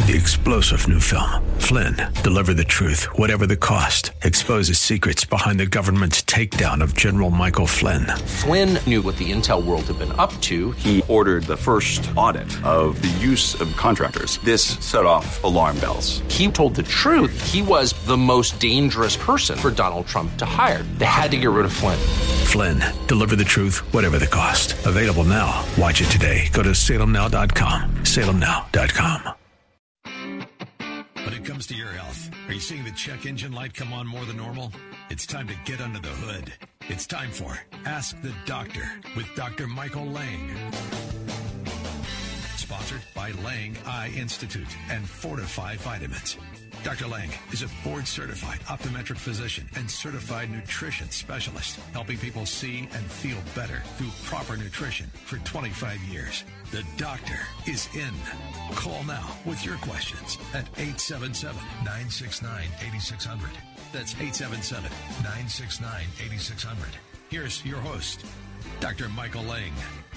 The explosive new film, Flynn, deliver the truth, whatever the cost, exposes secrets behind the government's takedown of General Michael Flynn. Flynn knew what the intel world had been up to. He ordered the first audit of the use of contractors. This set off alarm bells. He told the truth. He was the most dangerous person for Donald Trump to hire. They had to get rid of Flynn. Flynn, deliver the truth, whatever the cost. Available now. Watch it today. Go to salemnow.com. salemnow.com. When it comes to your health, are you seeing the check engine light come on more than normal? It's time to get under the hood. It's time for Ask the Doctor with Dr. Michael Lang. Sponsored by Lang Eye Institute and Fortify Vitamins. Dr. Lang is a board-certified optometric physician and certified nutrition specialist, helping people see and feel better through proper nutrition for 25 years. The doctor is in. Call now with your questions at 877-969-8600. That's 877-969-8600. Here's your host, Dr. Michael Lang.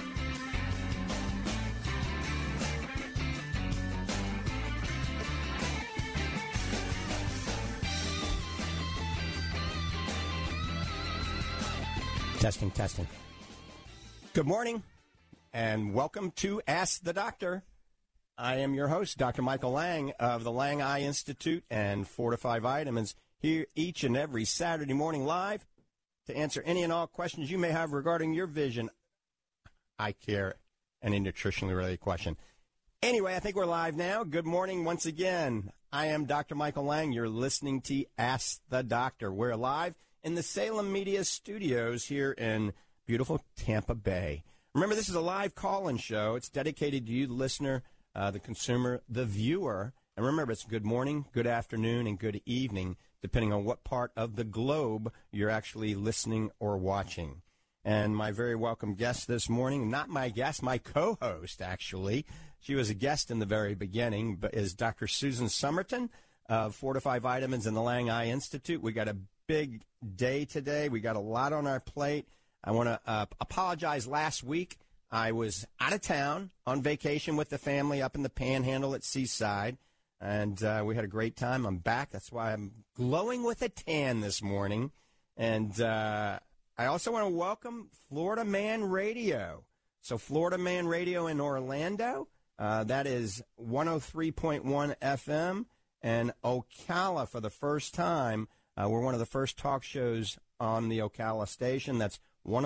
Testing. Good morning, and welcome to Ask the Doctor. I am your host, Dr. Michael Lang of the Lang Eye Institute and Fortify Vitamins, here each and every Saturday morning live to answer any and all questions you may have regarding your vision, eye care, any nutritionally related question. Anyway, I think we're live now. Good morning once again. I am Dr. Michael Lang. You're listening to Ask the Doctor. We're live in the Salem Media Studios here in beautiful Tampa Bay. Remember, this is a live call-in show. It's dedicated to you, the listener, the consumer, the viewer. And remember, it's good morning, good afternoon, and good evening, depending on what part of the globe you're actually listening or watching. And my very welcome guest this morning, not my guest, my co-host, actually. She was a guest in the very beginning, but is Dr. Susan Somerton of Fortify Vitamins and the Lang Eye Institute. We got a big day today. We got a lot on our plate. I want to apologize. Last week, I was out of town on vacation with the family up in the Panhandle at Seaside, and we had a great time. I'm back. That's why I'm glowing with a tan this morning. And I also want to welcome Florida Man Radio. So Florida Man Radio in Orlando, that is 103.1 FM, and Ocala for the first time. We're one of the first talk shows on the Ocala station. That's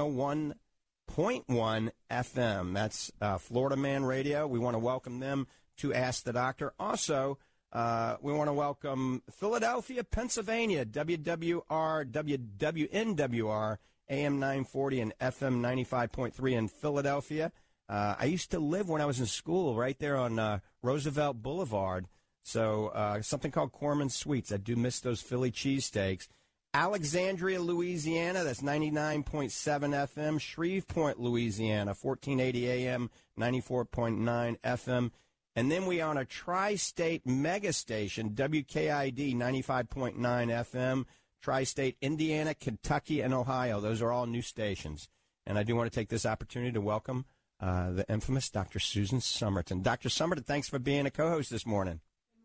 101.1 FM. That's Florida Man Radio. We want to welcome them to Ask the Doctor. Also, we want to welcome Philadelphia, Pennsylvania, WWNWR, AM 940 and FM 95.3 in Philadelphia. I used to live when I was in school right there on Roosevelt Boulevard. So something called Corman's Sweets. I do miss those Philly cheesesteaks. Alexandria, Louisiana, that's 99.7 FM. Shreveport, Louisiana, 1480 AM, 94.9 FM. And then we on a tri-state mega station, WKID, 95.9 FM. Tri-state, Indiana, Kentucky, and Ohio. Those are all new stations. And I do want to take this opportunity to welcome the infamous Dr. Susan Somerton. Dr. Somerton, thanks for being a co-host this morning.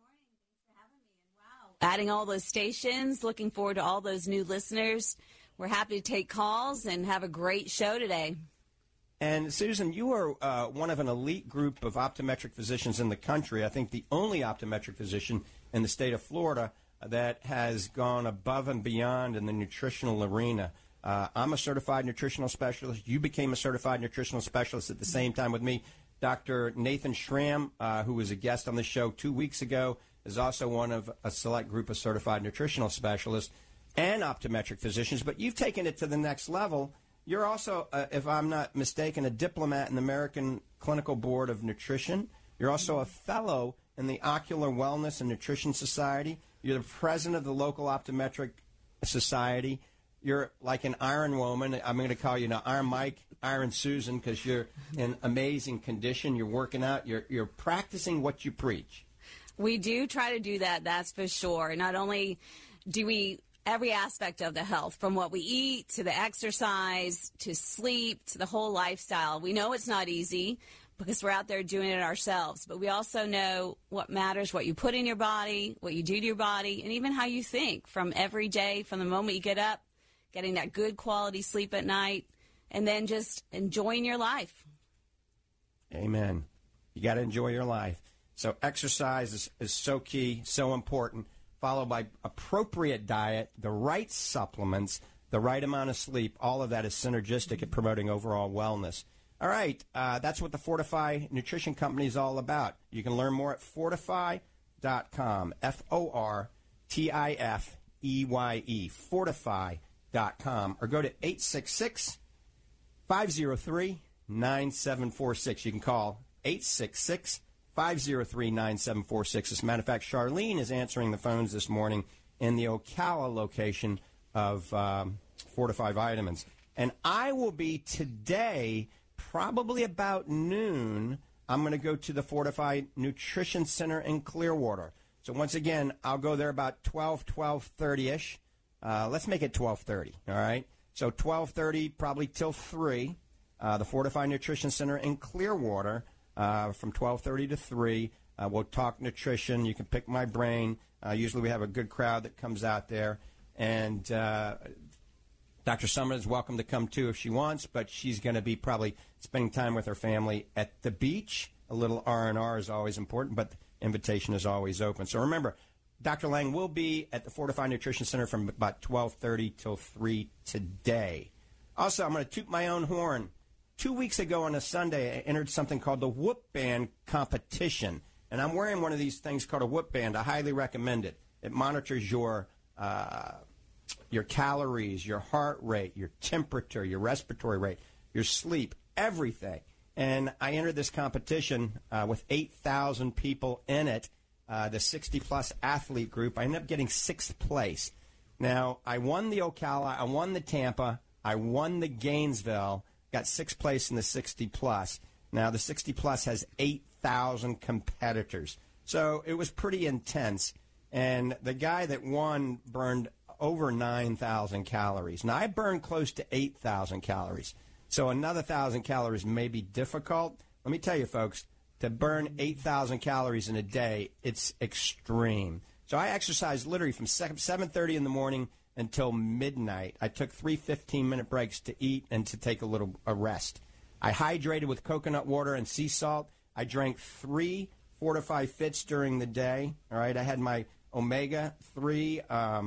Adding all those stations, looking forward to all those new listeners. We're happy to take calls and have a great show today. And, Susan, you are one of an elite group of optometric physicians in the country. I think the only optometric physician in the state of Florida that has gone above and beyond in the nutritional arena. I'm a certified nutritional specialist. You became a certified nutritional specialist at the same time with me. Dr. Nathan Schramm, who was a guest on the show 2 weeks ago, is also one of a select group of certified nutritional specialists and optometric physicians. But you've taken it to the next level. You're also, if I'm not mistaken, a diplomat in the American Clinical Board of Nutrition. You're also a fellow in the Ocular Wellness and Nutrition Society. You're the president of the local optometric society. You're like an Iron Woman. I'm going to call you now Iron Mike, Iron Susan, because you're in amazing condition. You're working out. You're practicing what you preach. We do try to do that, that's for sure. Not only do we every aspect of the health, from what we eat to the exercise to sleep to the whole lifestyle. We know it's not easy, because we're out there doing it ourselves. But we also know what matters, what you put in your body, what you do to your body, and even how you think from every day, from the moment you get up, getting that good quality sleep at night, and then just enjoying your life. Amen. You got to enjoy your life. So exercise is so key, so important, followed by appropriate diet, the right supplements, the right amount of sleep. All of that is synergistic at promoting overall wellness. All right, that's what the Fortify Nutrition Company is all about. You can learn more at fortifeye.com, Fortifeye, fortify.com, or go to 866-503-9746. You can call 866-503-9746. As a matter of fact, Charlene is answering the phones this morning in the Ocala location of Fortify Vitamins. And I will be today, probably about noon, I'm going to go to the Fortify Nutrition Center in Clearwater. So once again, I'll go there about 12:30-ish. Let's make it 12:30, all right? So 12:30, probably till 3. The Fortify Nutrition Center in Clearwater from 12:30 to 3. We'll talk nutrition. You can pick my brain. Usually we have a good crowd that comes out there. And Dr. Summer is welcome to come, too, if she wants, but she's going to be probably spending time with her family at the beach. A little R&R is always important, but the invitation is always open. So remember, Dr. Lang will be at the Fortify Nutrition Center from about 12:30 till 3 today. Also, I'm going to toot my own horn. 2 weeks ago on a Sunday, I entered something called the Whoop Band competition. And I'm wearing one of these things called a Whoop Band. I highly recommend it. It monitors your calories, your heart rate, your temperature, your respiratory rate, your sleep, everything. And I entered this competition with 8,000 people in it, the 60-plus athlete group. I ended up getting 6th place. Now, I won the Ocala, I won the Tampa, I won the Gainesville, got 6th place in the 60-plus. Now, the 60-plus has 8,000 competitors. So it was pretty intense. And the guy that won burned over 9,000 calories. Now, I burned close to 8,000 calories. So another 1,000 calories may be difficult. Let me tell you, folks, to burn 8,000 calories in a day, it's extreme. So I exercised literally from 7:30 in the morning until midnight. I took 3 15-minute breaks to eat and to take a rest. I hydrated with coconut water and sea salt. I drank 3 Fortify Fits during the day. All right, I had my omega-3.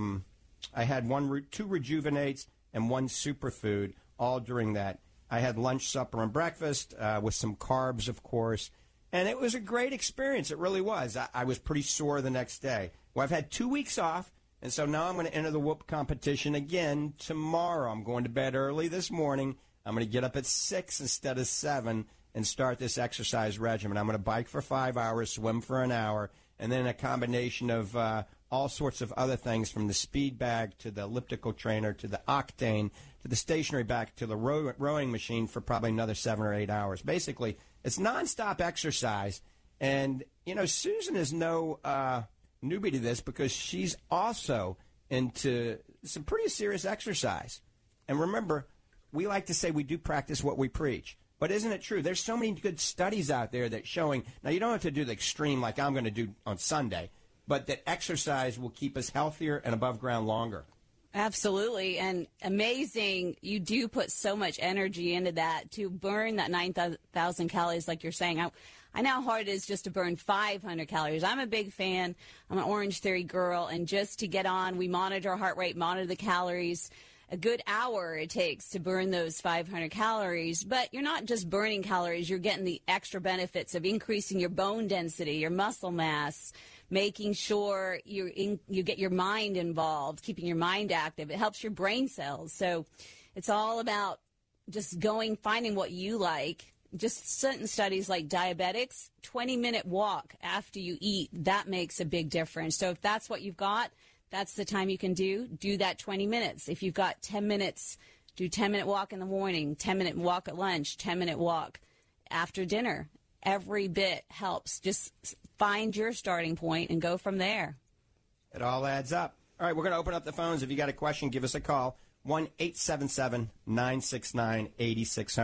I had 2 Rejuvenates and 1 superfood, all during that. I had lunch, supper, and breakfast with some carbs, of course. And it was a great experience. It really was. I was pretty sore the next day. Well, I've had 2 weeks off, and so now I'm going to enter the Whoop competition again tomorrow. I'm going to bed early this morning. I'm going to get up at 6 instead of 7 and start this exercise regimen. I'm going to bike for 5 hours, swim for an hour, and then a combination of all sorts of other things, from the speed bag to the elliptical trainer to the Octane to the stationary bag to the rowing machine for probably another 7 or 8 hours. Basically, it's nonstop exercise. And, you know, Susan is no newbie to this because she's also into some pretty serious exercise. And remember, we like to say we do practice what we preach. But isn't it true? There's so many good studies out there that showing, now you don't have to do the extreme like I'm going to do on Sunday, but that exercise will keep us healthier and above ground longer. Absolutely. And amazing. You do put so much energy into that to burn that 9,000 calories like you're saying. I know how hard it is just to burn 500 calories. I'm a big fan. I'm an Orange Theory girl. And just to get on, we monitor our heart rate, monitor the calories. A good hour it takes to burn those 500 calories. But you're not just burning calories. You're getting the extra benefits of increasing your bone density, your muscle mass, making sure you get your mind involved, keeping your mind active. It helps your brain cells. So it's all about just finding what you like. Just certain studies like diabetics, 20-minute walk after you eat, that makes a big difference. So if that's what you've got, that's the time you can do that 20 minutes. If you've got 10 minutes, do 10-minute walk in the morning, 10-minute walk at lunch, 10-minute walk after dinner. Every bit helps. Just find your starting point and go from there. It all adds up. All right, we're going to open up the phones. If you got a question, give us a call. 1-877-969-8600.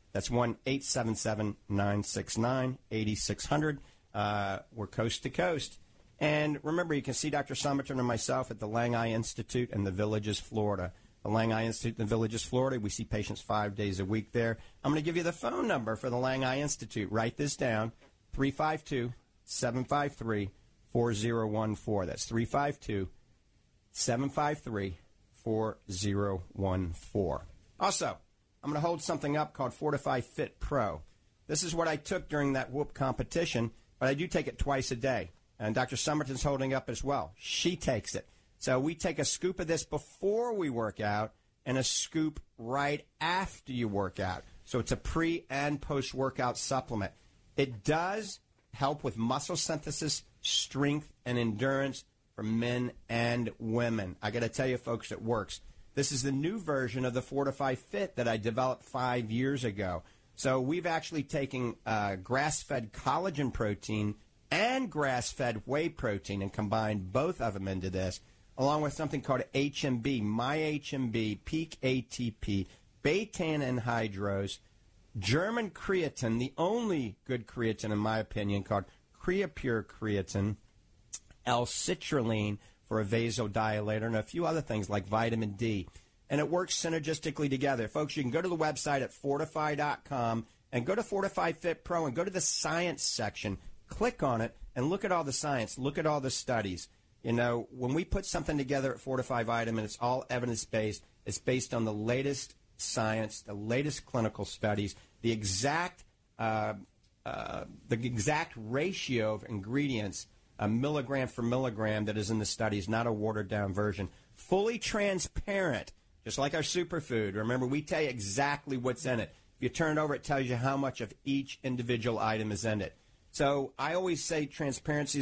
That's 1-877-969-8600. We're coast to coast. And remember, you can see Dr. Summerton and myself at the Lang Eye Institute in the Villages, Florida. The Lang Eye Institute in the Villages, Florida. We see patients 5 days a week there. I'm going to give you the phone number for the Lang Eye Institute. Write this down, 352-753-4014. That's 352-753-4014. Also, I'm going to hold something up called Fortify Fit Pro. This is what I took during that whoop competition, but I do take it twice a day. And Dr. Summerton's holding up as well. She takes it. So we take a scoop of this before we work out and a scoop right after you work out. So it's a pre- and post-workout supplement. It does help with muscle synthesis, strength, and endurance for men and women. I got to tell you, folks, it works. This is the new version of the Fortify Fit that I developed 5 years ago. So we've actually taken grass-fed collagen protein and grass-fed whey protein and combined both of them into this, along with something called HMB, MyHMB, Peak ATP, beta anhydrous, German creatine, the only good creatine in my opinion, called Creapure creatine, L-citrulline for a vasodilator, and a few other things like vitamin D. And it works synergistically together. Folks, you can go to the website at Fortify.com and go to Fortify Fit Pro and go to the science section. Click on it and look at all the science. Look at all the studies. You know, when we put something together at Fortify Vitamin, it's all evidence-based. It's based on the latest science, the latest clinical studies, the exact ratio of ingredients, milligram for milligram, that is in the studies, not a watered-down version. Fully transparent, just like our superfood. Remember, we tell you exactly what's in it. If you turn it over, it tells you how much of each individual item is in it. So I always say transparency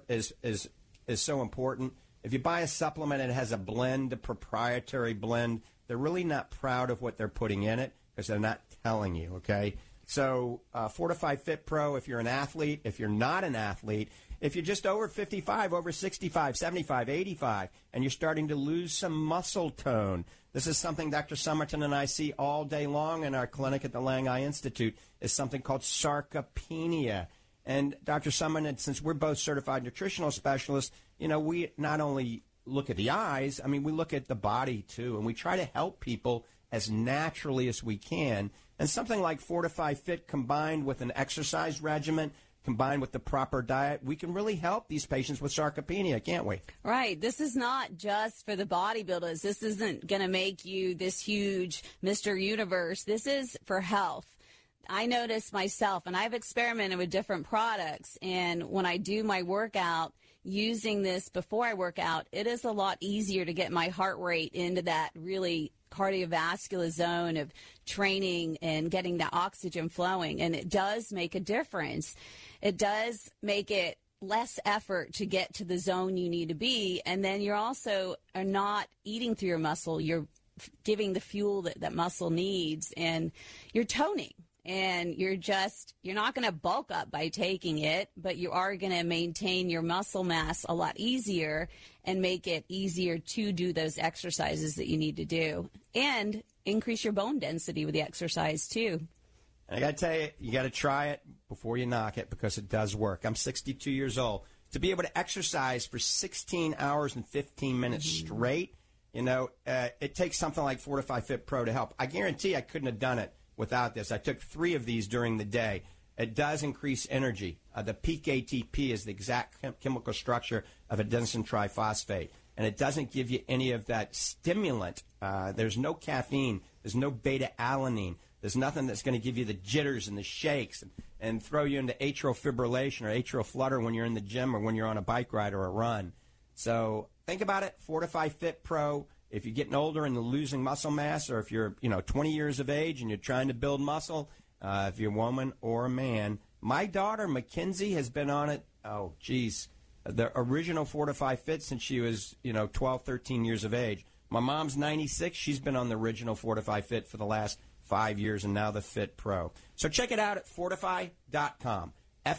is so important. If you buy a supplement and it has a blend, a proprietary blend, they're really not proud of what they're putting in it because they're not telling you, okay? So Fortify Fit Pro, if you're an athlete, if you're not an athlete, if you're just over 55, over 65, 75, 85, and you're starting to lose some muscle tone, this is something Dr. Summerton and I see all day long in our clinic at the Lang Eye Institute, is something called sarcopenia. And Dr. Summerton, since we're both certified nutritional specialists, you know, we not only look at the eyes, I mean, we look at the body too, and we try to help people as naturally as we can. And something like Fortify Fit combined with an exercise regimen, combined with the proper diet, we can really help these patients with sarcopenia, can't we? Right. This is not just for the bodybuilders. This isn't going to make you this huge Mr. Universe. This is for health. I notice myself, and I've experimented with different products, and when I do my workout, using this before I work out, it is a lot easier to get my heart rate into that really cardiovascular zone of training and getting the oxygen flowing, and it does make a difference. It does make it less effort to get to the zone you need to be, and then you're also are not eating through your muscle. You're giving the fuel that muscle needs, and you're toning. And you're not going to bulk up by taking it, but you are going to maintain your muscle mass a lot easier and make it easier to do those exercises that you need to do and increase your bone density with the exercise too. I got to tell you, you got to try it before you knock it because it does work. I'm 62 years old. To be able to exercise for 16 hours and 15 minutes straight, you know, it takes something like Fortify Fit Pro to help. I guarantee I couldn't have done it without this. I took 3 of these during the day. It does increase energy. The Peak ATP is the exact chemical structure of adenosine triphosphate, and it doesn't give you any of that stimulant. There's no caffeine. There's no beta-alanine. There's nothing that's going to give you the jitters and the shakes and throw you into atrial fibrillation or atrial flutter when you're in the gym or when you're on a bike ride or a run. So think about it. Fortify Fit Pro. If you're getting older and losing muscle mass, or if you're 20 years of age and you're trying to build muscle, if you're a woman or a man. My daughter, Mackenzie, has been on it, the original Fortify Fit since she was, 12, 13 years of age. My mom's 96. She's been on the original Fortify Fit for the last 5 years, and now the Fit Pro. So check it out at Fortify.com,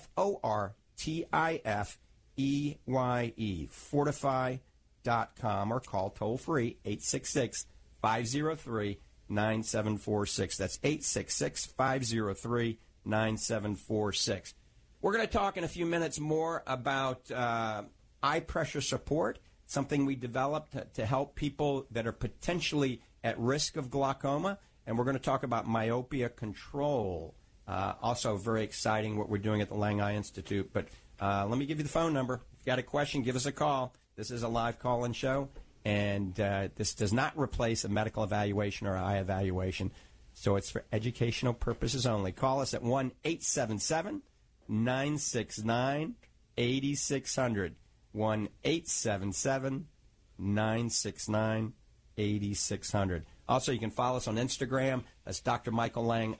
Fortifeye, Fortify.com, or call toll-free 866-503-9893. 9746. That's 866-503-9746. We're going to talk in a few minutes more about eye pressure support, something we developed to help people that are potentially at risk of glaucoma. And we're going to talk about myopia control. Also very exciting what we're doing at the Lang Eye Institute. But let me give you the phone number. If you've got a question, give us a call. This is a live call-in show, and this does not replace a medical evaluation or eye evaluation. So it's for educational purposes only. Call us at 1-877-969-8600. 1-877-969-8600. Also, you can follow us on Instagram. That's Dr. Michael Lang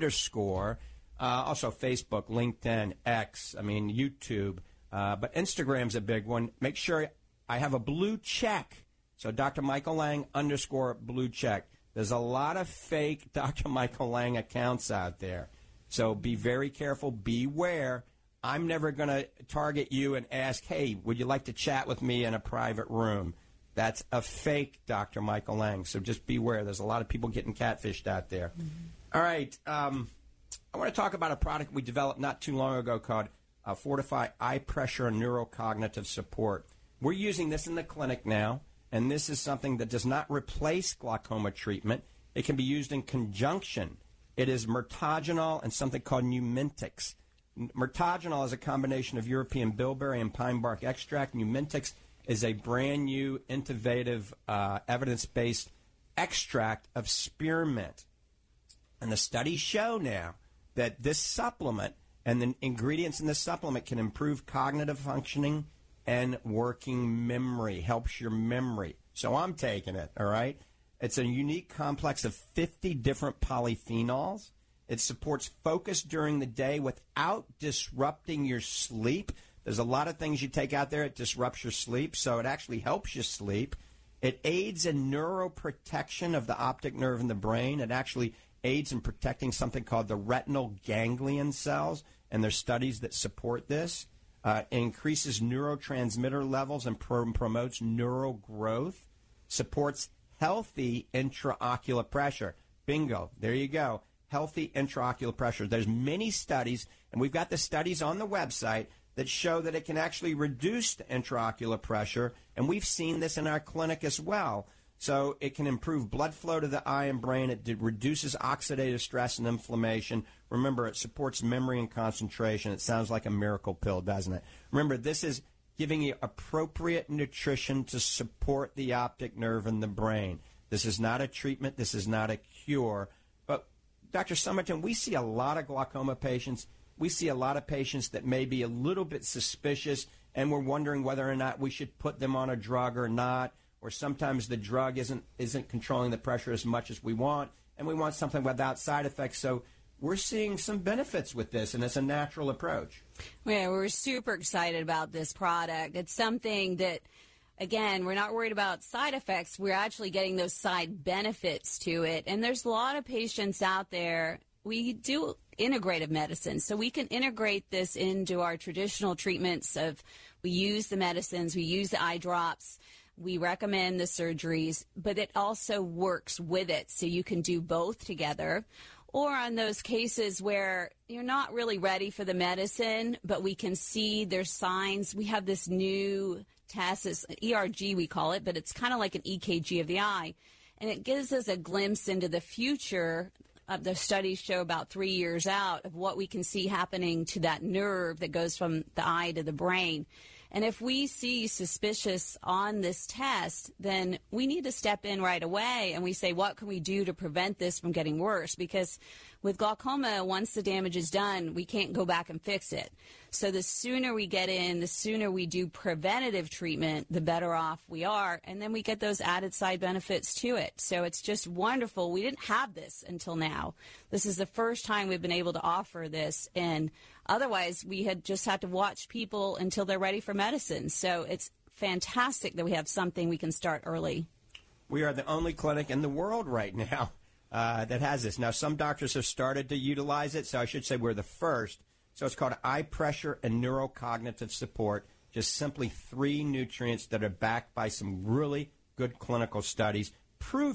_. Also, Facebook, LinkedIn, X, YouTube. But Instagram's a big one. Make sure I have a blue check. So Dr. Michael Lang _ blue check. There's a lot of fake Dr. Michael Lang accounts out there. So be very careful. Beware. I'm never going to target you and ask, hey, would you like to chat with me in a private room? That's a fake Dr. Michael Lang. So just beware. There's a lot of people getting catfished out there. Mm-hmm. All right. I want to talk about a product we developed not too long ago called Fortify Eye Pressure and Neurocognitive Support. We're using this in the clinic now, and this is something that does not replace glaucoma treatment. It can be used in conjunction. It is Myrtogenol and something called Numintix. Myrtogenol is a combination of European bilberry and pine bark extract. Numintix is a brand new, innovative, evidence-based extract of spearmint. And the studies show now that this supplement and the ingredients in this supplement can improve cognitive functioning and working memory, helps your memory. So I'm taking it, all right? It's a unique complex of 50 different polyphenols. It supports focus during the day without disrupting your sleep. There's a lot of things you take out there, it disrupts your sleep, so it actually helps you sleep. It aids in neuroprotection of the optic nerve in the brain. It actually aids in protecting something called the retinal ganglion cells, and there's studies that support this. It increases neurotransmitter levels and promotes neural growth, supports healthy intraocular pressure. Bingo, there you go. Healthy intraocular pressure. There's many studies, and we've got the studies on the website that show that it can actually reduce the intraocular pressure, and we've seen this in our clinic as well. So it can improve blood flow to the eye and brain. It reduces oxidative stress and inflammation. Remember, it supports memory and concentration. It sounds like a miracle pill, doesn't it? Remember, this is giving you appropriate nutrition to support the optic nerve in the brain. This is not a treatment. This is not a cure. But, Dr. Summerton, we see a lot of glaucoma patients. We see a lot of patients that may be a little bit suspicious, and we're wondering whether or not we should put them on a drug or not. Or sometimes the drug isn't controlling the pressure as much as we want, and we want something without side effects. So we're seeing some benefits with this, and it's a natural approach. Yeah, we're super excited about this product. It's something that, again, we're not worried about side effects. We're actually getting those side benefits to it. And there's a lot of patients out there. We do integrative medicine, so we can integrate this into our traditional treatments of we use the medicines, we use the eye drops, we recommend the surgeries, but it also works with it, so you can do both together. Or on those cases where you're not really ready for the medicine, but we can see there's signs. We have this new test, it's ERG we call it, but it's kind of like an EKG of the eye, and it gives us a glimpse into the future. The studies show about 3 years out of what we can see happening to that nerve that goes from the eye to the brain. And if we see suspicious on this test, then we need to step in right away and we say, what can we do to prevent this from getting worse? Because with glaucoma, once the damage is done, we can't go back and fix it. So the sooner we get in, the sooner we do preventative treatment, the better off we are. And then we get those added side benefits to it. So it's just wonderful. We didn't have this until now. This is the first time we've been able to offer this. And otherwise, we had just had to watch people until they're ready for medicine. So it's fantastic that we have something we can start early. We are the only clinic in the world right now that has this. Now, some doctors have started to utilize it, so I should say we're the first. So it's called Eye Pressure and Neurocognitive Support, just simply 3 nutrients that are backed by some really good clinical studies proving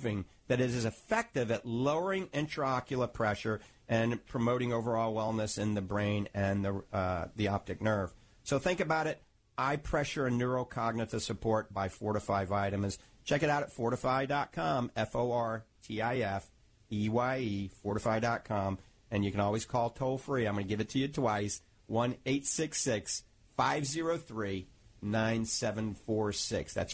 that it is effective at lowering intraocular pressure and promoting overall wellness in the brain and the optic nerve. So think about it. Eye pressure and neurocognitive support by Fortify Vitamins. Check it out at fortify.com, Fortifeye, fortify.com. And you can always call toll-free. I'm going to give it to you twice, 1-866-503-9746. That's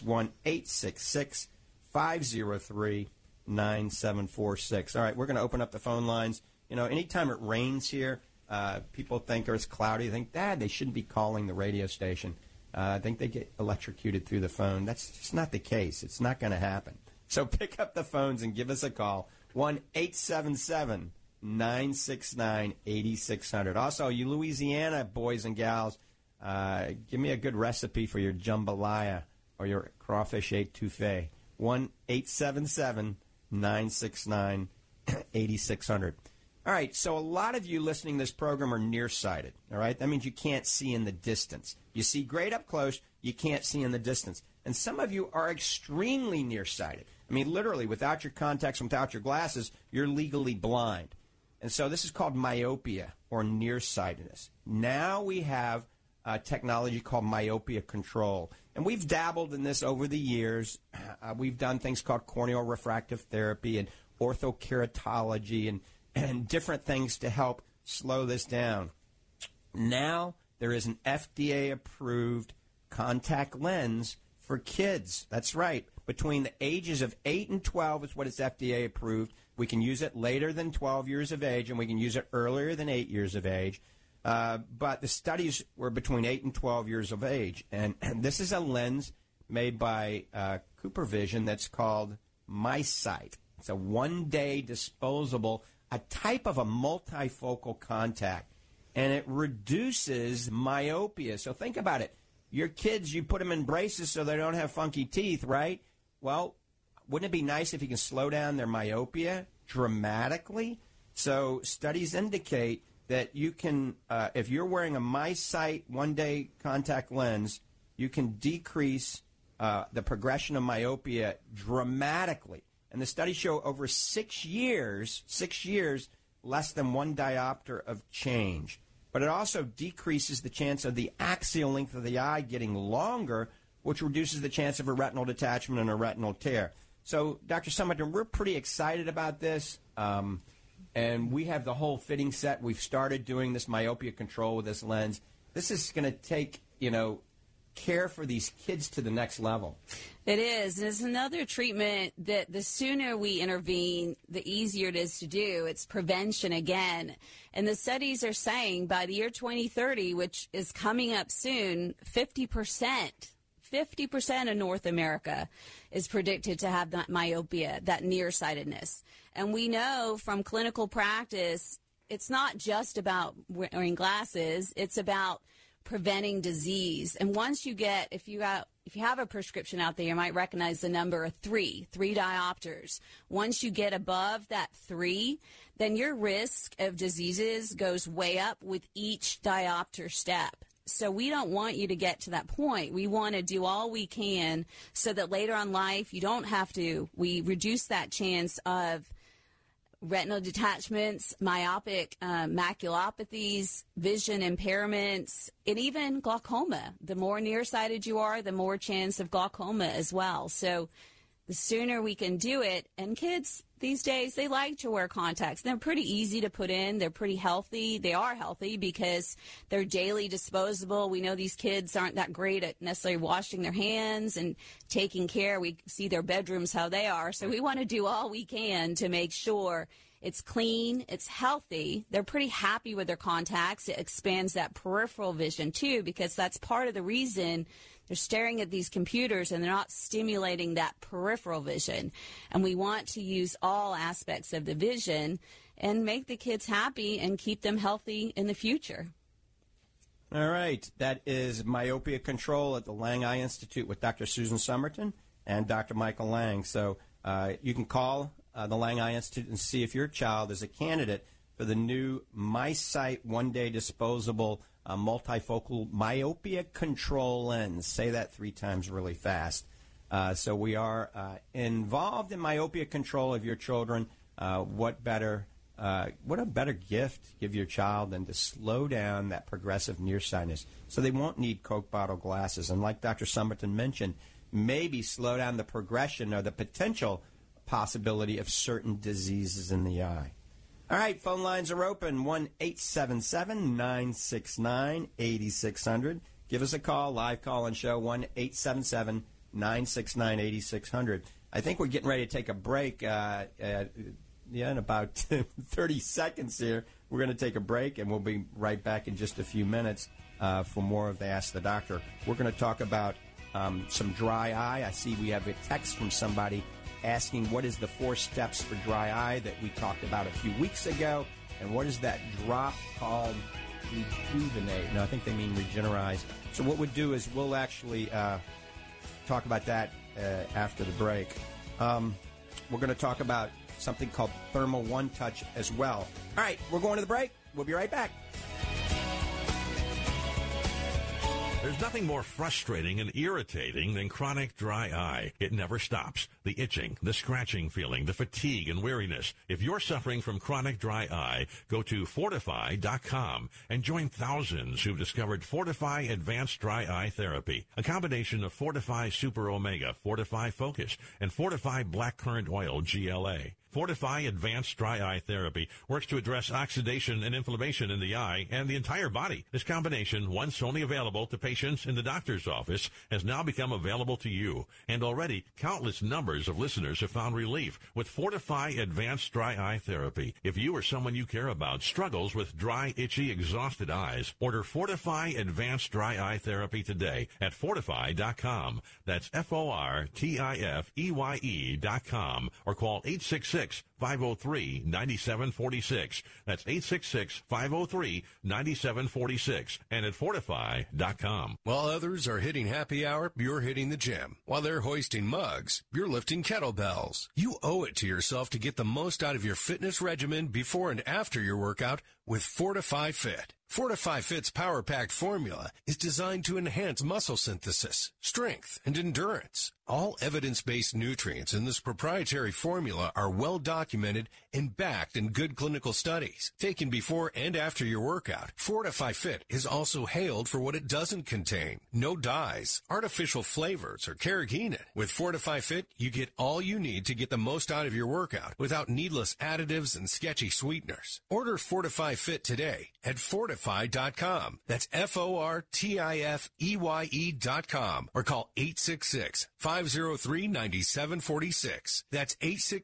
1-866-503-9746. All right, we're going to open up the phone lines. You know, anytime it rains here, people think, or it's cloudy, they think, Dad, they shouldn't be calling the radio station. I think they get electrocuted through the phone. That's just not the case. It's not going to happen. So pick up the phones and give us a call, 1-877-969-8600. Also, you Louisiana boys and gals, give me a good recipe for your jambalaya or your crawfish etouffee. 1-877-969-8600. All right, so a lot of you listening to this program are nearsighted, all right? That means you can't see in the distance. You see great up close, you can't see in the distance. And some of you are extremely nearsighted. I mean, literally, without your contacts, without your glasses, you're legally blind. And so this is called myopia or nearsightedness. Now we have technology called myopia control. And we've dabbled in this over the years. We've done things called corneal refractive therapy and orthokeratology and different things to help slow this down. Now there is an FDA-approved contact lens for kids. That's right. Between the ages of 8 and 12 is what is FDA approved. We can use it later than 12 years of age, and we can use it earlier than 8 years of age. But the studies were between 8 and 12 years of age. And this is a lens made by CooperVision that's called MiSight. It's a one-day disposable, a type of a multifocal contact, and it reduces myopia. So think about it. Your kids, you put them in braces so they don't have funky teeth, right? Well, wouldn't it be nice if you can slow down their myopia dramatically? So studies indicate that you can, if you're wearing a MiSight one-day contact lens, you can decrease the progression of myopia dramatically. And the studies show over 6 years, less than 1 diopter of change. But it also decreases the chance of the axial length of the eye getting longer, which reduces the chance of a retinal detachment and a retinal tear. So, Dr. Summerton, we're pretty excited about this. And we have the whole fitting set. We've started doing this myopia control with this lens. This is going to take, care for these kids to the next level. It is. And it's another treatment that the sooner we intervene, the easier it is to do. It's prevention again. And the studies are saying by the year 2030, which is coming up soon, 50% of North America is predicted to have that myopia, that nearsightedness. And we know from clinical practice, it's not just about wearing glasses, it's about preventing disease. And once you get, if you have a prescription out there, you might recognize the number of three diopters. Once you get above that 3, then your risk of diseases goes way up with each diopter step. So we don't want you to get to that point. We want to do all we can so that later on in life you don't have to. We reduce that chance of retinal detachments, myopic maculopathies, vision impairments, and even glaucoma. The more nearsighted you are, the more chance of glaucoma as well. So the sooner we can do it, and kids these days, they like to wear contacts. They're pretty easy to put in. They're pretty healthy. They are healthy because they're daily disposable. We know these kids aren't that great at necessarily washing their hands and taking care. We see their bedrooms how they are. So we want to do all we can to make sure it's clean, it's healthy. They're pretty happy with their contacts. It expands that peripheral vision, too, because that's part of the reason they're staring at these computers and they're not stimulating that peripheral vision. And we want to use all aspects of the vision and make the kids happy and keep them healthy in the future. All right. That is myopia control at the Lang Eye Institute with Dr. Susan Summerton and Dr. Michael Lang. So you can call the Lang Eye Institute and see if your child is a candidate for the new MiSight one-day disposable multifocal myopia control lens. Say that 3 times really fast. So we are involved in myopia control of your children. What a better gift give your child than to slow down that progressive nearsightedness so they won't need Coke bottle glasses. And like Dr. Somerton mentioned, maybe slow down the progression or the potential possibility of certain diseases in the eye. All right, phone lines are open, 1-877-969-8600. Give us a call, live call-in show, 1-877-969-8600. I think we're getting ready to take a break in about 30 seconds here. We're going to take a break, and we'll be right back in just a few minutes for more of the Ask the Doctor. We're going to talk about some dry eye. I see we have a text from somebody asking what is the 4 steps for dry eye that we talked about a few weeks ago, and what is that drop called Rejuvenate? No, I think they mean Regenerize. So what we'll do is we'll actually talk about that after the break. We're going to talk about something called Thermal One Touch as well. All right, we're going to the break. We'll be right back. There's nothing more frustrating and irritating than chronic dry eye. It never stops. The itching, the scratching feeling, the fatigue and weariness. If you're suffering from chronic dry eye, go to Fortify.com and join thousands who've discovered Fortify Advanced Dry Eye Therapy, a combination of Fortify Super Omega, Fortify Focus, and Fortify Blackcurrant Oil GLA. Fortify Advanced Dry Eye Therapy works to address oxidation and inflammation in the eye and the entire body. This combination, once only available to patients in the doctor's office, has now become available to you. And already, countless numbers of listeners have found relief with Fortify Advanced Dry Eye Therapy. If you or someone you care about struggles with dry, itchy, exhausted eyes, order Fortify Advanced Dry Eye Therapy today at Fortify.com. That's FORTIFEYE.com, or call 866-503-9746. That's 866-503-9746 and at Fortify.com. While others are hitting happy hour, you're hitting the gym. While they're hoisting mugs, you're lifting kettlebells. You owe it to yourself to get the most out of your fitness regimen before and after your workout with Fortify Fit. Fortify Fit's power-packed formula is designed to enhance muscle synthesis, strength, and endurance. All evidence-based nutrients in this proprietary formula are well documented and backed in good clinical studies. Taken before and after your workout, Fortify Fit is also hailed for what it doesn't contain. No dyes, artificial flavors, or carrageenan. With Fortify Fit, you get all you need to get the most out of your workout without needless additives and sketchy sweeteners. Order Fortify Fit today at Fortify.com. That's FORTIFEYE.com, or call 866-503-9746. That's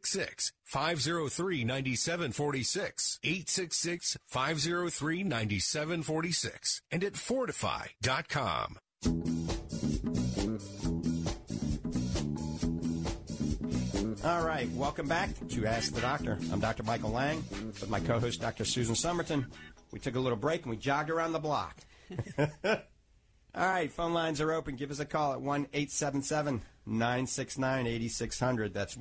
866-503-9746. 866-503-9746. And at Fortify.com. All right, welcome back to Ask the Doctor. I'm Dr. Michael Lang with my co-host, Dr. Susan Somerton. We took a little break and we jogged around the block. All right, phone lines are open. Give us a call at 1-877-969-8600. That's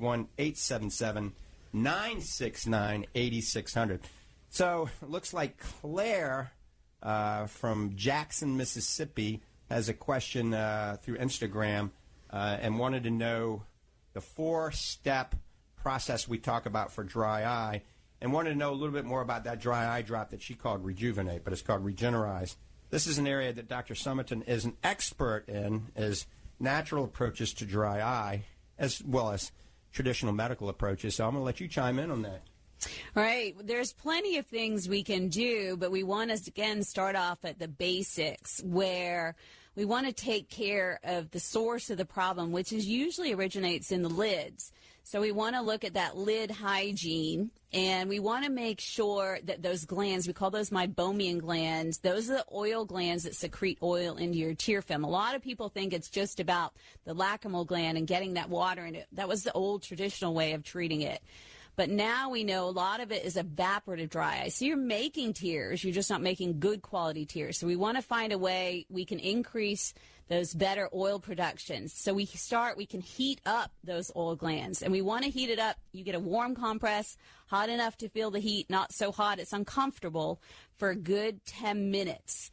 1-877-969-8600. So it looks like Claire from Jackson, Mississippi, has a question through Instagram and wanted to know the 4-step process we talk about for dry eye, and wanted to know a little bit more about that dry eye drop that she called Rejuvenate, but it's called Regenerize. This is an area that Dr. Somerton is an expert in, is natural approaches to dry eye, as well as traditional medical approaches. So I'm going to let you chime in on that. All right. There's plenty of things we can do, but we want to, again, start off at the basics, where we want to take care of the source of the problem, which is usually originates in the lids. So we want to look at that lid hygiene, and we want to make sure that those glands, we call those meibomian glands, those are the oil glands that secrete oil into your tear film. A lot of people think it's just about the lacrimal gland and getting that water in it. That was the old traditional way of treating it. But now we know a lot of it is evaporative dry eye. So you're making tears, you're just not making good quality tears. So we want to find a way we can increase those better oil productions. So we can heat up those oil glands. And we want to heat it up. You get a warm compress, hot enough to feel the heat, not so hot it's uncomfortable, for a good 10 minutes.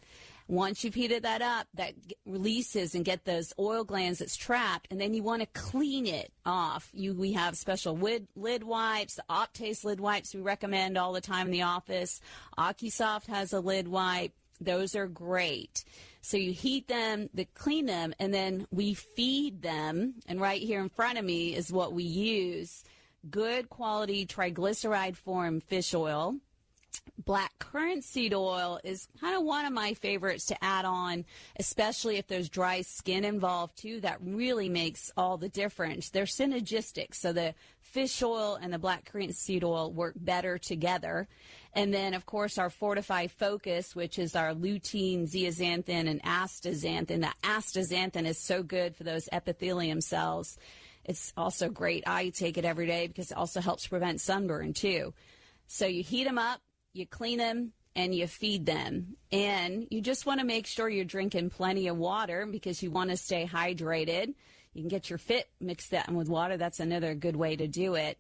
Once you've heated that up, that releases and get those oil glands that's trapped, and then you want to clean it off. We have special lid wipes, the Optase lid wipes we recommend all the time in the office. OcuSoft has a lid wipe. Those are great. So you heat them, clean them, and then we feed them. And right here in front of me is what we use. Good quality triglyceride form fish oil. Black currant seed oil is kind of one of my favorites to add on, especially if there's dry skin involved too. That really makes all the difference. They're synergistic, so the fish oil and the black currant seed oil work better together. And then, of course, our Fortify Focus, which is our lutein, zeaxanthin, and astaxanthin. The astaxanthin is so good for those epithelium cells. It's also great. I take it every day because it also helps prevent sunburn too. So you heat them up, you clean them, and you feed them. And you just want to make sure you're drinking plenty of water because you want to stay hydrated. You can get your fit mixed in with water. That's another good way to do it.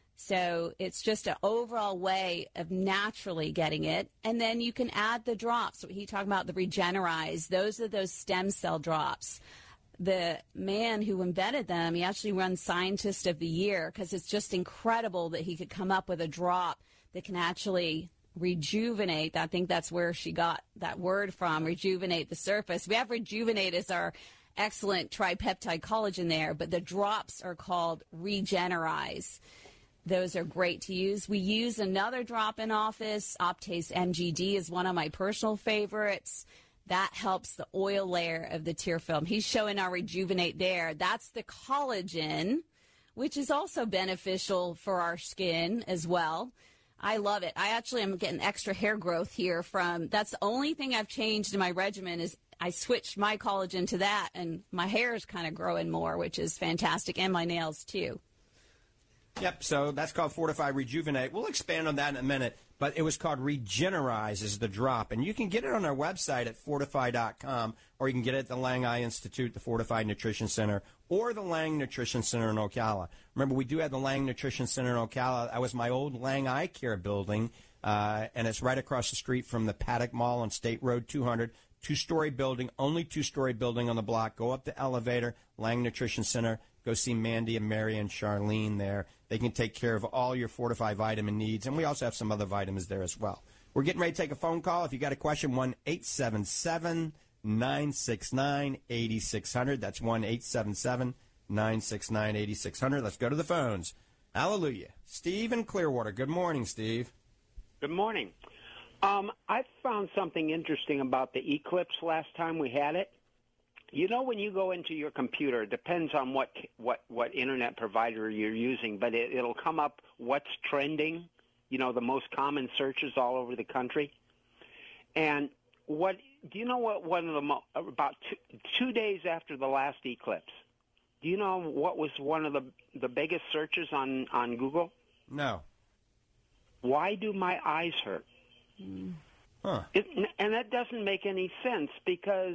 So it's just an overall way of naturally getting it. And then you can add the drops. He talked about the Regenerize. Those are those stem cell drops. The man who invented them, he actually won Scientist of the Year because it's just incredible that he could come up with a drop that can actually rejuvenate. I think that's where she got that word from, rejuvenate the surface. We have Rejuvenate as our excellent tripeptide collagen there, but the drops are called Regenerize. Those are great to use. We use another drop in office. Optase MGD is one of my personal favorites. That helps the oil layer of the tear film. He's showing our Rejuvenate there. That's the collagen, which is also beneficial for our skin as well. I love it. I actually am getting extra hair growth here from, that's the only thing I've changed in my regimen is I switched my collagen to that, and my hair is kind of growing more, which is fantastic, and my nails too. Yep, so that's called Fortify Rejuvenate. We'll expand on that in a minute, but it was called Regenerize is the drop, and you can get it on our website at fortify.com, or you can get it at the Lang Eye Institute, the Fortified Nutrition Center, or the Lang Nutrition Center in Ocala. Remember, we do have the Lang Nutrition Center in Ocala. That was my old Lang Eye Care building, and it's right across the street from the Paddock Mall on State Road 200. Two-story building, only two-story building on the block. Go up the elevator, Lang Nutrition Center. Go see Mandy and Mary and Charlene there. They can take care of all your Fortify vitamin needs, and we also have some other vitamins there as well. We're getting ready to take a phone call. If you got a question, 1-877-969-8600. That's 1-877-969-8600. Let's go to the phones. Hallelujah. Steve in Clearwater. Good morning, Steve. Good morning. I found something interesting about the eclipse last time we had it. You know, when you go into your computer, it depends on what internet provider you're using, but it'll come up what's trending, you know, the most common searches all over the country. And do you know what one of the about 2 days after the last eclipse, do you know what was one of the biggest searches on Google? No. Why do my eyes hurt? Huh. And that doesn't make any sense because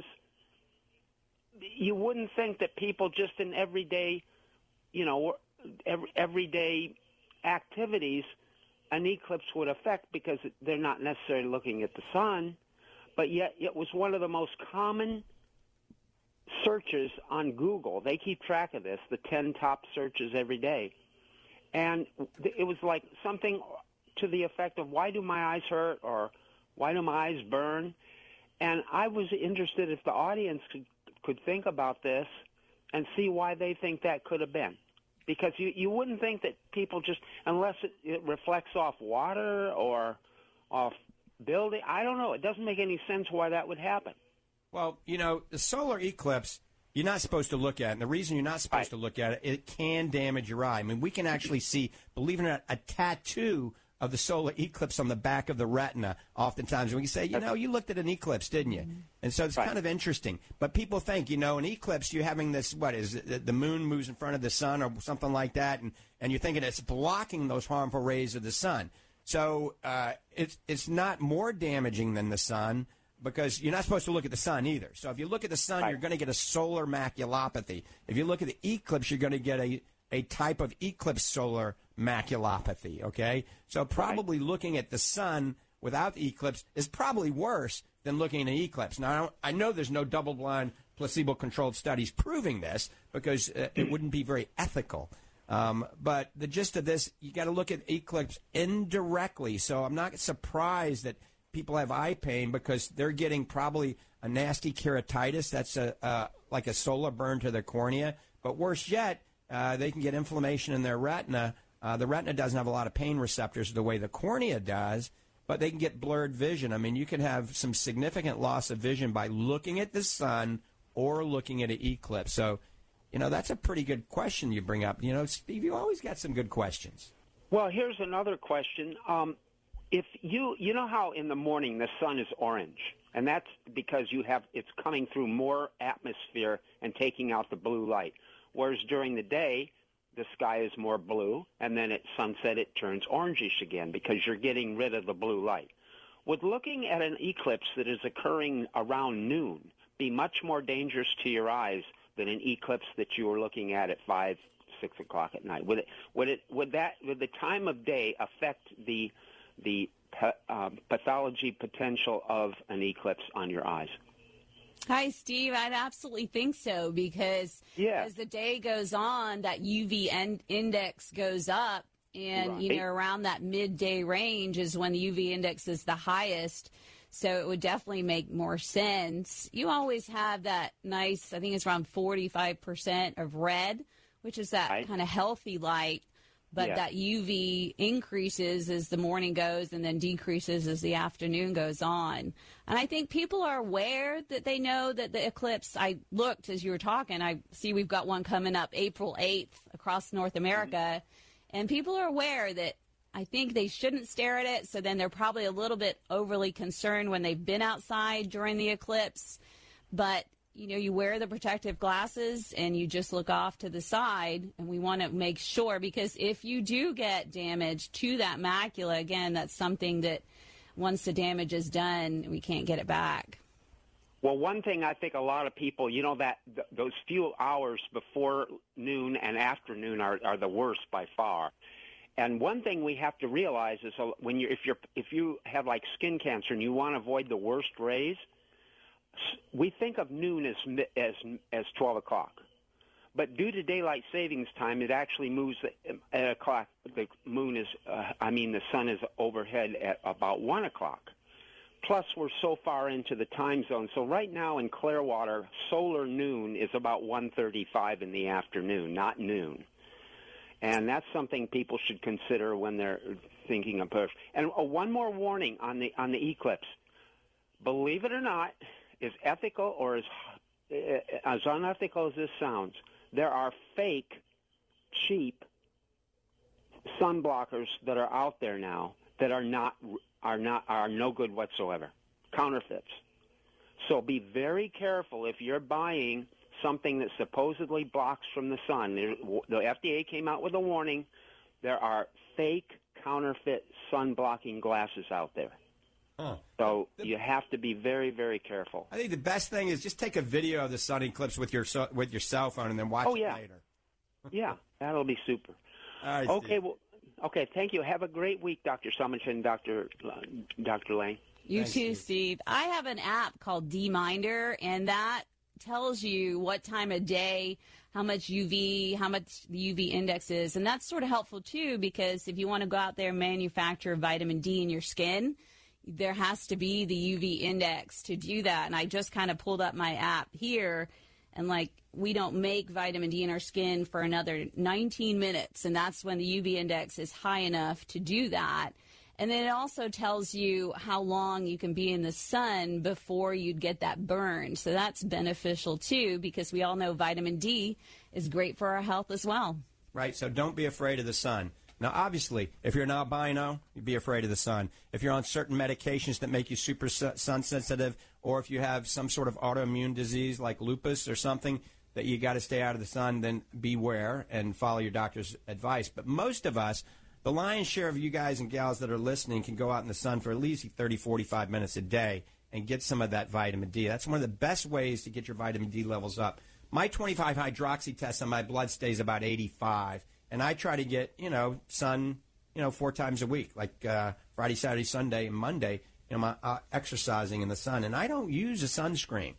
you wouldn't think that people just in everyday, you know, everyday activities, an eclipse would affect because they're not necessarily looking at the sun, but yet it was one of the most common searches on Google. They keep track of this, the 10 top searches every day. And it was like something to the effect of, why do my eyes hurt, or why do my eyes burn? And I was interested if the audience could think about this and see why they think that could have been. Because you wouldn't think that people just, unless it reflects off water or off building, I don't know. It doesn't make any sense why that would happen. Well, you know, the solar eclipse, you're not supposed to look at it. And the reason you're not supposed to look at it, it can damage your eye. I mean, we can actually see, believe it or not, a tattoo of the solar eclipse on the back of the retina oftentimes. And we can say, you know, you looked at an eclipse, didn't you? And so it's kind of interesting. But people think, you know, an eclipse, you're having this, what is it, the moon moves in front of the sun or something like that, and you're thinking it's blocking those harmful rays of the sun. So it's not more damaging than the sun, because you're not supposed to look at the sun either. So if you look at the sun, you're going to get a solar maculopathy. If you look at the eclipse, you're going to get a type of eclipse solar maculopathy, okay? So probably looking at the sun without the eclipse is probably worse than looking at an eclipse. Now, I know there's no double-blind, placebo-controlled studies proving this because it wouldn't be very ethical. But the gist of this, you got to look at eclipse indirectly. So I'm not surprised that people have eye pain because they're getting probably a nasty keratitis. That's like a solar burn to their cornea. But worse yet, they can get inflammation in their retina. The retina doesn't have a lot of pain receptors the way the cornea does, but they can get blurred vision. I mean, you can have some significant loss of vision by looking at the sun or looking at an eclipse. So, that's a pretty good question you bring up. Steve, you always got some good questions. Well, here's another question. If you know how in the morning the sun is orange, and that's because it's coming through more atmosphere and taking out the blue light. Whereas during the day, the sky is more blue, and then at sunset it turns orangish again because you're getting rid of the blue light. Would looking at an eclipse that is occurring around noon be much more dangerous to your eyes than an eclipse that you were looking at 5, 6 o'clock at night? Would the time of day affect the pathology potential of an eclipse on your eyes? Hi, Steve. I'd absolutely think so because as the day goes on, that UV index goes up, and around that midday range is when the UV index is the highest. So it would definitely make more sense. You always have that nice, I think it's around 45% of red, which is that kind of healthy light. But that UV increases as the morning goes and then decreases as the afternoon goes on. And I think people are aware that they know that the eclipse, I looked as you were talking, I see we've got one coming up April 8th across North America. And people are aware that I think they shouldn't stare at it. So then they're probably a little bit overly concerned when they've been outside during the eclipse. But you wear the protective glasses and you just look off to the side, and we want to make sure, because if you do get damage to that macula, again, that's something that once the damage is done, we can't get it back. Well, one thing I think a lot of people, that those few hours before noon and afternoon are the worst by far. And one thing we have to realize is if you have like skin cancer and you want to avoid the worst rays, we think of noon as 12 o'clock. But due to daylight savings time, it actually moves at o'clock. The sun is overhead at about 1 o'clock. Plus, we're so far into the time zone. So right now in Clearwater, solar noon is about 1:35 in the afternoon, not noon. And that's something people should consider when they're thinking of push. And one more warning on the eclipse. Believe it or not, as ethical or as unethical as this sounds, there are fake, cheap sun blockers that are out there now that are no good whatsoever. Counterfeits. So be very careful if you're buying something that supposedly blocks from the sun. The FDA came out with a warning. There are fake, counterfeit sun blocking glasses out there. So you have to be very, very careful. I think the best thing is just take a video of the sun eclipse with your cell phone and then watch it later. Yeah, that'll be super. All right, okay, Steve. Thank you. Have a great week, Dr. Summich and Dr. Lang. You too, Steve. I have an app called D-Minder, and that tells you what time of day, how much the UV index is. And that's sort of helpful, too, because if you want to go out there and manufacture vitamin D in your skin, there has to be the UV index to do that. And I just kind of pulled up my app here, and we don't make vitamin D in our skin for another 19 minutes. And that's when the UV index is high enough to do that. And then it also tells you how long you can be in the sun before you'd get that burn. So that's beneficial, too, because we all know vitamin D is great for our health as well. Right. So don't be afraid of the sun. Now, obviously, if you're an albino, you'd be afraid of the sun. If you're on certain medications that make you super sun sensitive, or if you have some sort of autoimmune disease like lupus or something that you got to stay out of the sun, then beware and follow your doctor's advice. But most of us, the lion's share of you guys and gals that are listening, can go out in the sun for at least 30, 45 minutes a day and get some of that vitamin D. That's one of the best ways to get your vitamin D levels up. My 25 hydroxy test on my blood stays about 85. And I try to get, sun, 4 times a week, like Friday, Saturday, Sunday, and Monday. exercising in the sun, and I don't use a sunscreen.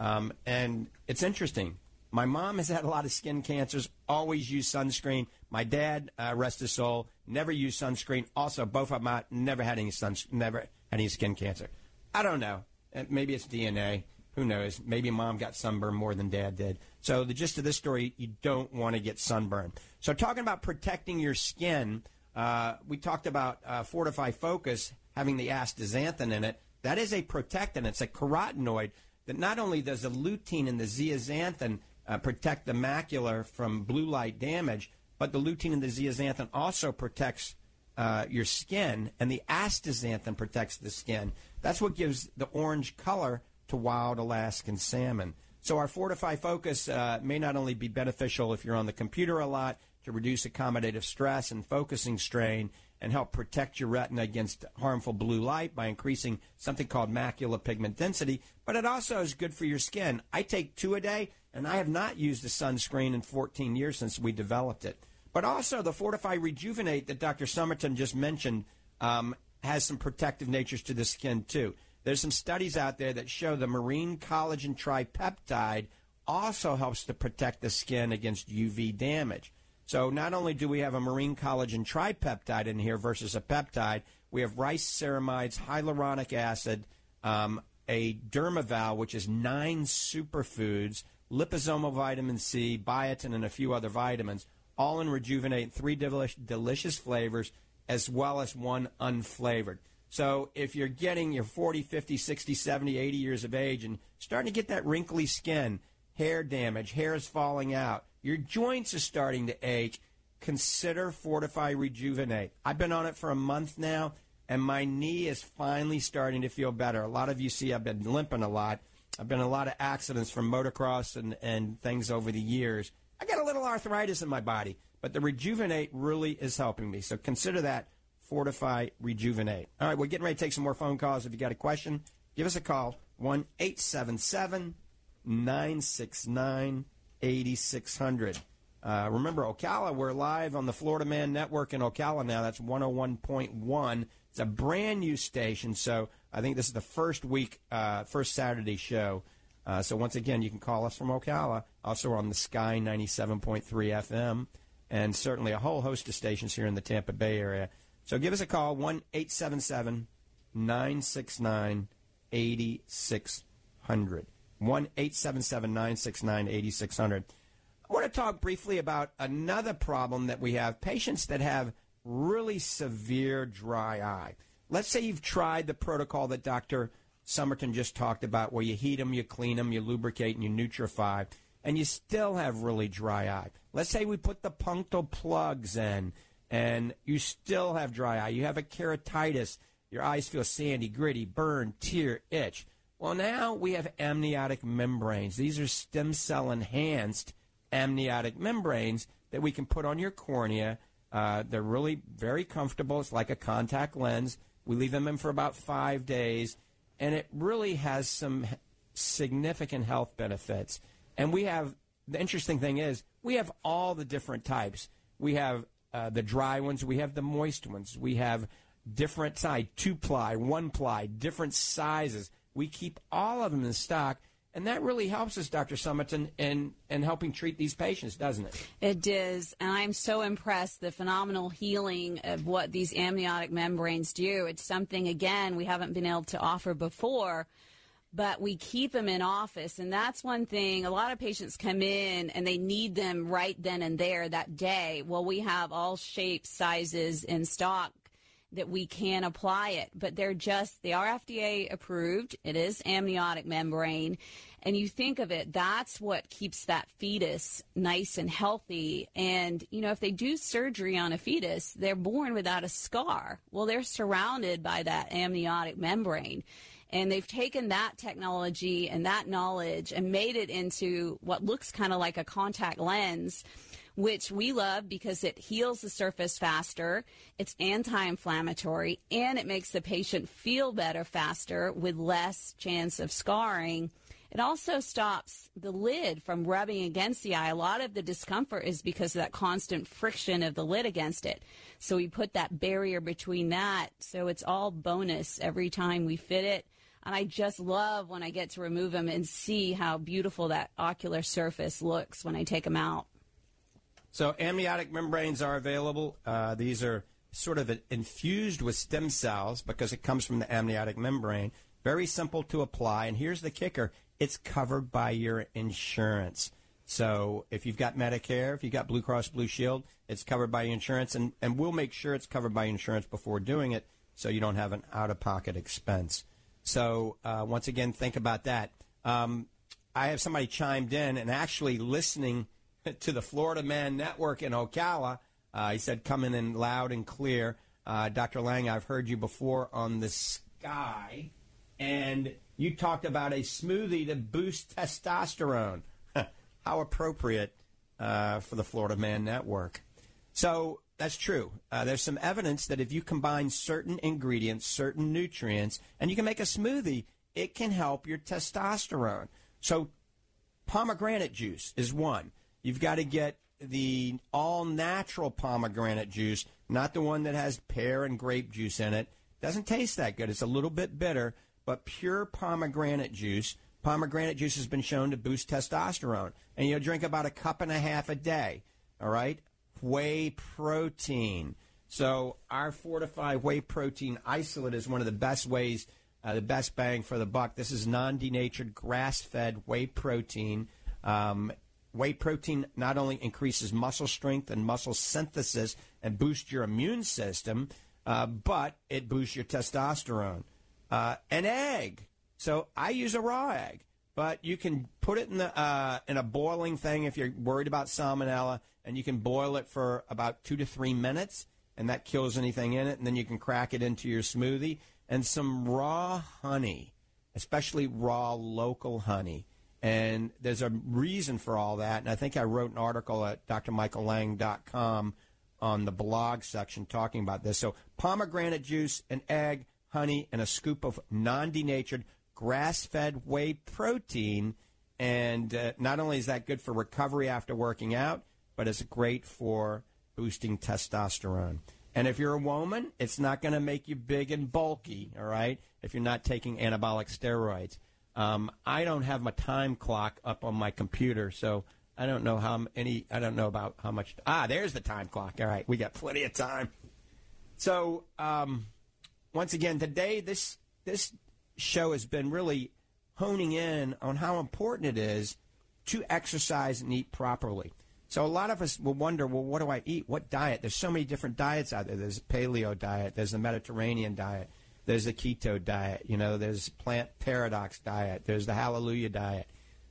And it's interesting. My mom has had a lot of skin cancers, always used sunscreen. My dad, rest his soul, never used sunscreen. Also, both of them never had any skin cancer. I don't know. Maybe it's DNA. Who knows? Maybe mom got sunburned more than dad did. So the gist of this story, you don't want to get sunburned. So talking about protecting your skin, we talked about Fortify Focus having the astaxanthin in it. That is a protectant. It's a carotenoid that not only does the lutein and the zeaxanthin protect the macula from blue light damage, but the lutein and the zeaxanthin also protects your skin, and the astaxanthin protects the skin. That's what gives the orange color to wild Alaskan salmon. So our Fortify Focus may not only be beneficial if you're on the computer a lot to reduce accommodative stress and focusing strain and help protect your retina against harmful blue light by increasing something called macular pigment density, but it also is good for your skin. I take 2 a day, and I have not used a sunscreen in 14 years since we developed it. But also the Fortify Rejuvenate that Dr. Somerton just mentioned has some protective natures to the skin, too. There's some studies out there that show the marine collagen tripeptide also helps to protect the skin against UV damage. So not only do we have a marine collagen tripeptide in here versus a peptide, we have riceramides, hyaluronic acid, a Dermaval, which is 9 superfoods, liposomal vitamin C, biotin, and a few other vitamins, all in Rejuvenate, 3 delicious flavors, as well as 1 unflavored. So if you're getting your 40, 50, 60, 70, 80 years of age and starting to get that wrinkly skin, hair damage, hair is falling out, your joints are starting to ache, consider Fortify Rejuvenate. I've been on it for a month now, and my knee is finally starting to feel better. A lot of you see I've been limping a lot. I've been in a lot of accidents from motocross and things over the years. I got a little arthritis in my body, but the Rejuvenate really is helping me. So consider that Fortify Rejuvenate. All right, we're getting ready to take some more phone calls. If you got a question, give us a call, 1-877-969-8600. Remember, Ocala, we're live on the Florida Man Network in Ocala now. That's 101.1. It's a brand new station, so I think this is the first Saturday show. So once again, you can call us from Ocala. Also on the Sky 97.3 FM, and certainly a whole host of stations here in the Tampa Bay area. So give us a call, 1-877-969-8600. 1-877-969-8600. I want to talk briefly about another problem that we have, patients that have really severe dry eye. Let's say you've tried the protocol that Dr. Somerton just talked about, where you heat them, you clean them, you lubricate, and you nutrify, and you still have really dry eye. Let's say we put the punctal plugs in, and you still have dry eye. You have a keratitis. Your eyes feel sandy, gritty, burn, tear, itch. Well, now we have amniotic membranes. These are stem cell enhanced amniotic membranes that we can put on your cornea. They're really very comfortable. It's like a contact lens. We leave them in for about 5 days, and it really has some significant health benefits. And we have, the interesting thing is, we have all the different types. We have the dry ones. We have the moist ones. We have different size, 2-ply, 1-ply, different sizes. We keep all of them in stock. And that really helps us, Dr. Somerton, in helping treat these patients, doesn't it? It does. And I'm so impressed, the phenomenal healing of what these amniotic membranes do. It's something, again, we haven't been able to offer before, but we keep them in office. And that's one thing. A lot of patients come in and they need them right then and there that day. Well, we have all shapes, sizes in stock that we can apply it, but they are FDA approved. It is amniotic membrane. And you think of it, that's what keeps that fetus nice and healthy. And, you know, if they do surgery on a fetus, they're born without a scar. Well, they're surrounded by that amniotic membrane. And they've taken that technology and that knowledge and made it into what looks kind of like a contact lens, which we love because it heals the surface faster, it's anti-inflammatory, and it makes the patient feel better faster with less chance of scarring. It also stops the lid from rubbing against the eye. A lot of the discomfort is because of that constant friction of the lid against it. So we put that barrier between that. So it's all bonus every time we fit it. And I just love when I get to remove them and see how beautiful that ocular surface looks when I take them out. So amniotic membranes are available. These are sort of infused with stem cells because it comes from the amniotic membrane. Very simple to apply. And here's the kicker. It's covered by your insurance. So if you've got Medicare, if you've got Blue Cross Blue Shield, it's covered by your insurance. And we'll make sure it's covered by insurance before doing it so you don't have an out-of-pocket expense. So once again, think about that. I have somebody chimed in and actually listening to the Florida Man Network in Ocala. He said, coming in loud and clear. Dr. Lang, I've heard you before on the Sky, and you talked about a smoothie to boost testosterone. How appropriate for the Florida Man Network. So that's true. There's some evidence that if you combine certain ingredients, certain nutrients, and you can make a smoothie, it can help your testosterone. So pomegranate juice is one. You've got to get the all-natural pomegranate juice, not the one that has pear and grape juice in it. Doesn't taste that good. It's a little bit bitter, but pure pomegranate juice. Pomegranate juice has been shown to boost testosterone. And you'll drink about 1.5 cups a day, all right? Whey protein. So our fortified whey protein isolate is one of the best ways, the best bang for the buck. This is non-denatured, grass-fed whey protein. Whey protein not only increases muscle strength and muscle synthesis and boosts your immune system, but it boosts your testosterone. An egg. So I use a raw egg, but you can put it in a boiling thing if you're worried about salmonella, and you can boil it for about 2 to 3 minutes, and that kills anything in it, and then you can crack it into your smoothie. And some raw honey, especially raw local honey. And there's a reason for all that, and I think I wrote an article at drmichaellang.com on the blog section talking about this. So pomegranate juice, an egg, honey, and a scoop of non-denatured grass-fed whey protein. And not only is that good for recovery after working out, but it's great for boosting testosterone. And if you're a woman, it's not going to make you big and bulky, all right, if you're not taking anabolic steroids. I don't have my time clock up on my computer, so I don't know about how much. There's the time clock. All right, we got plenty of time. So once again, today this show has been really honing in on how important it is to exercise and eat properly. So a lot of us will wonder, well, what do I eat? What diet? There's so many different diets out there. There's a paleo diet. There's the Mediterranean diet. There's the keto diet. There's plant paradox diet. There's the hallelujah diet.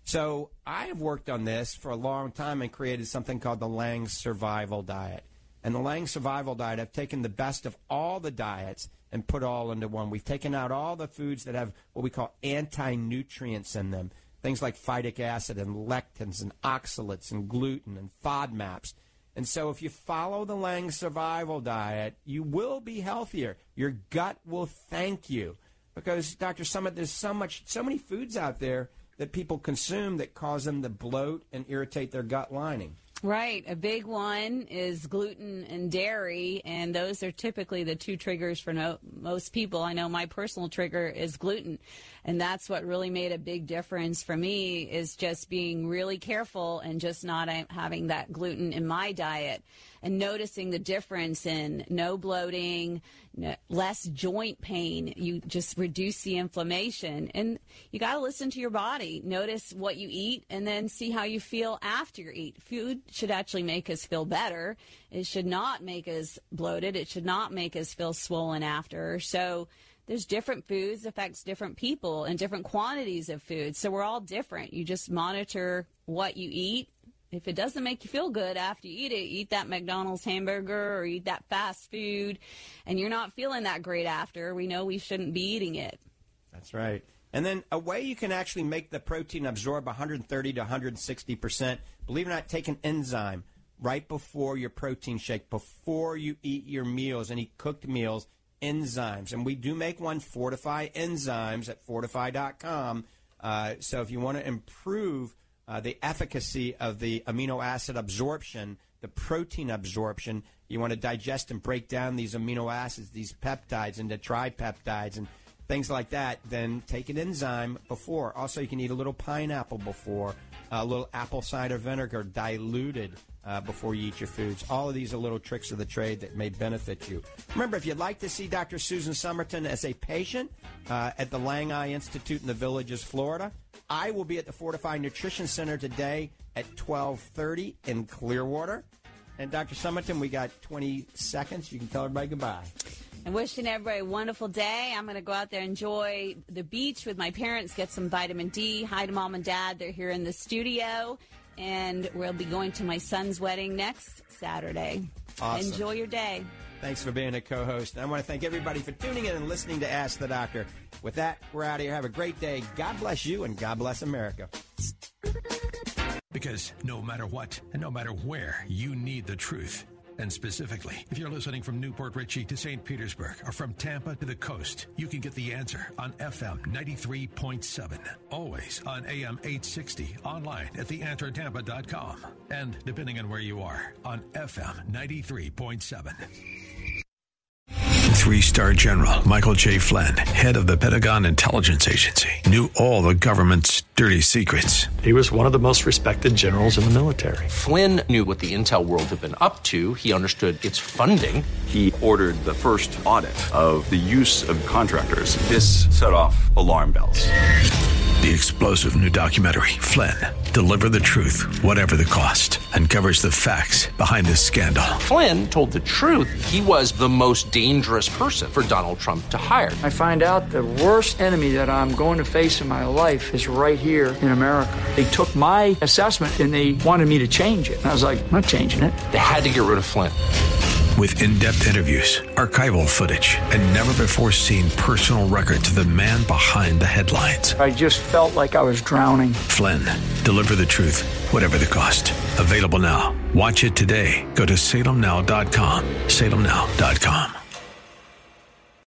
So I have worked on this for a long time and created something called the Lang Survival Diet. And the Lang Survival Diet, I've taken the best of all the diets and put all into one. We've taken out all the foods that have what we call anti-nutrients in them, things like phytic acid and lectins and oxalates and gluten and FODMAPs. And so if you follow the Lang Survival Diet, you will be healthier. Your gut will thank you. Because, Dr. Summit, there's so many foods out there that people consume that cause them to bloat and irritate their gut lining. Right. A big one is gluten and dairy, and those are typically the two triggers for most people. I know my personal trigger is gluten, and that's what really made a big difference for me, is just being really careful and just not having that gluten in my diet and noticing the difference in no bloating, less joint pain. You just reduce the inflammation, and you got to listen to your body. Notice what you eat and then see how you feel after you eat. Food should actually make us feel better. It should not make us bloated. It should not make us feel swollen after. So there's different foods affects different people and different quantities of food. So we're all different. You just monitor what you eat. If it doesn't make you feel good after you eat that McDonald's hamburger or eat that fast food, and you're not feeling that great after, we know we shouldn't be eating it. That's right. And then a way you can actually make the protein absorb 130 to 160%, believe it or not, take an enzyme right before your protein shake, before you eat your meals, any cooked meals, enzymes. And we do make one, Fortify Enzymes, at fortify.com. So if you want to improve the efficacy of the amino acid absorption, the protein absorption, you want to digest and break down these amino acids, these peptides into tripeptides and things like that, then take an enzyme before. Also, you can eat a little pineapple before, a little apple cider vinegar diluted before you eat your foods. All of these are little tricks of the trade that may benefit you. Remember, if you'd like to see Dr. Susan Somerton as a patient at the Lang Eye Institute in the Villages, Florida, I will be at the Fortify Nutrition Center today at 12:30 in Clearwater. And Dr. Somerton, we got 20 seconds. You can tell everybody goodbye. And wishing everybody a wonderful day. I'm going to go out there and enjoy the beach with my parents, get some vitamin D. Hi to Mom and Dad. They're here in the studio. And we'll be going to my son's wedding next Saturday. Awesome. Enjoy your day. Thanks for being a co-host. And I want to thank everybody for tuning in and listening to Ask the Doctor. With that, we're out of here. Have a great day. God bless you, and God bless America. Because no matter what and no matter where, you need the truth. And specifically, if you're listening from Newport Richey to St. Petersburg or from Tampa to the coast, you can get the answer on FM 93.7. Always on AM 860, online at theanswertampa.com. And depending on where you are, on FM 93.7. 3-star General Michael J. Flynn, head of the Pentagon Intelligence Agency, knew all the government's dirty secrets. He was one of the most respected generals in the military. Flynn knew what the intel world had been up to. He understood its funding. He ordered the first audit of the use of contractors. This set off alarm bells. The explosive new documentary, Flynn, Deliver the Truth, Whatever the Cost, uncovers the facts behind this scandal. Flynn told the truth. He was the most dangerous person for Donald Trump to hire. I find out the worst enemy that I'm going to face in my life is right here in America. They took my assessment and they wanted me to change it. And I was like, I'm not changing it. They had to get rid of Flynn. With in-depth interviews, archival footage, and never-before-seen personal records of the man behind the headlines. I just felt like I was drowning. Flynn, Deliver the Truth, Whatever the Cost. Available now. Watch it today. Go to salemnow.com. salemnow.com.